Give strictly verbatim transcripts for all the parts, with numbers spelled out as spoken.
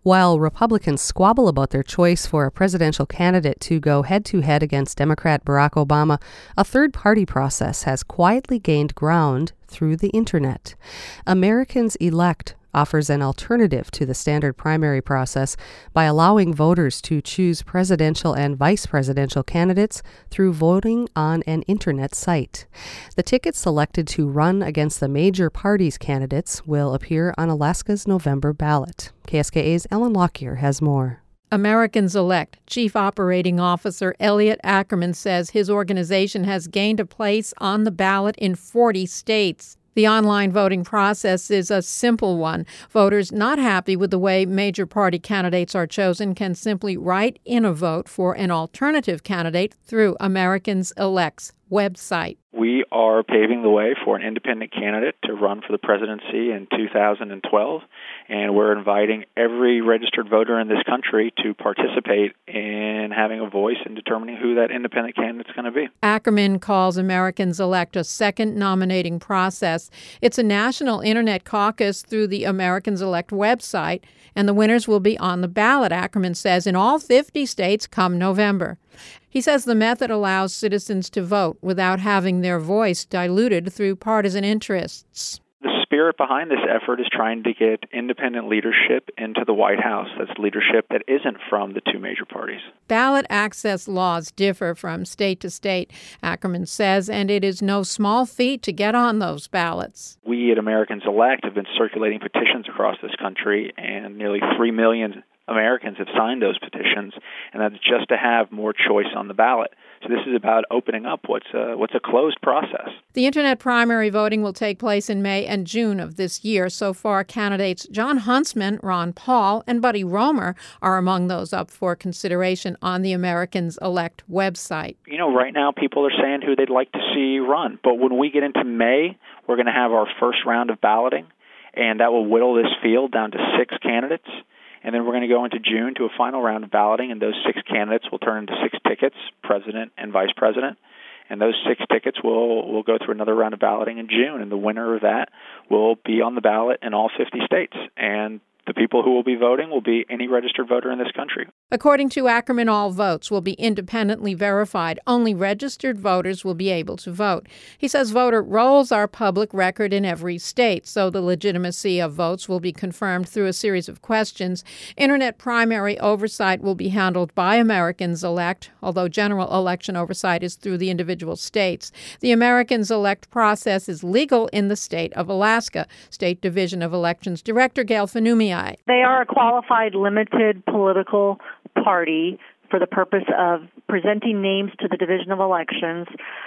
While Republicans squabble about their choice for a presidential candidate to go head-to-head against Democrat Barack Obama, a third-party process has quietly gained ground through the Internet. Americans Elect offers an alternative to the standard primary process by allowing voters to choose presidential and vice presidential candidates through voting on an Internet site. The tickets selected to run against the major parties' candidates will appear on Alaska's November ballot. K S K A's Ellen Lockyer has more. Americans Elect Chief Operating Officer Elliot Ackerman says his organization has gained a place on the ballot in forty states. The online voting process is a simple one. Voters not happy with the way major party candidates are chosen can simply write in a vote for an alternative candidate through Americans Elect's website. We are paving the way for an independent candidate to run for the presidency in two thousand twelve, and we're inviting every registered voter in this country to participate in having a voice in determining who that independent candidate's going to be. Ackerman calls Americans Elect a second nominating process. It's a national Internet caucus through the Americans Elect website, and the winners will be on the ballot, Ackerman says, in all fifty states come November. He says the method allows citizens to vote without having their voice diluted through partisan interests. The spirit behind this effort is trying to get independent leadership into the White House. That's leadership that isn't from the two major parties. Ballot access laws differ from state to state, Ackerman says, and it is no small feat to get on those ballots. We at Americans Elect have been circulating petitions across this country, and nearly three million Americans have signed those petitions, and that's just to have more choice on the ballot. So this is about opening up what's a, what's a closed process. The Internet primary voting will take place in May and June of this year. So far, candidates Jon Huntsman, Ron Paul, and Buddy Roemer are among those up for consideration on the Americans Elect website. You know, right now people are saying who they'd like to see run. But when we get into May, we're going to have our first round of balloting, and that will whittle this field down to six candidates. And then we're going to go into June to a final round of balloting, and those six candidates will turn into six tickets, president and vice president. And those six tickets will will go through another round of balloting in June, and the winner of that will be on the ballot in all fifty states. And the people who will be voting will be any registered voter in this country. According to Ackerman, all votes will be independently verified. Only registered voters will be able to vote. He says voter rolls are public record in every state, so the legitimacy of votes will be confirmed through a series of questions. Internet primary oversight will be handled by Americans Elect, although general election oversight is through the individual states. The Americans Elect process is legal in the state of Alaska. State Division of Elections Director Gail Finumii. They are a qualified limited political party for the purpose of presenting names to the Division of Elections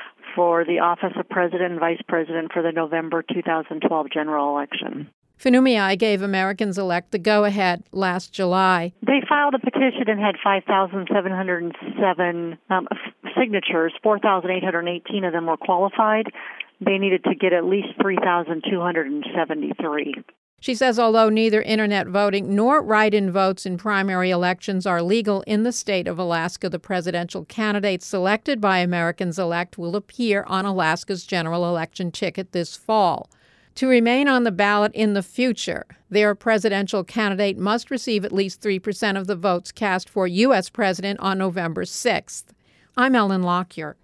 for the office of President and Vice President for the November two thousand twelve general election. Finumii gave Americans Elect the go-ahead last July. They filed a petition and had five thousand seven hundred seven um, signatures. four thousand eight hundred eighteen of them were qualified. They needed to get at least three thousand two hundred seventy-three. She says although neither Internet voting nor write-in votes in primary elections are legal in the state of Alaska, the presidential candidates selected by Americans Elect will appear on Alaska's general election ticket this fall. To remain on the ballot in the future, their presidential candidate must receive at least three percent of the votes cast for U S president on November sixth. I'm Ellen Lockyer.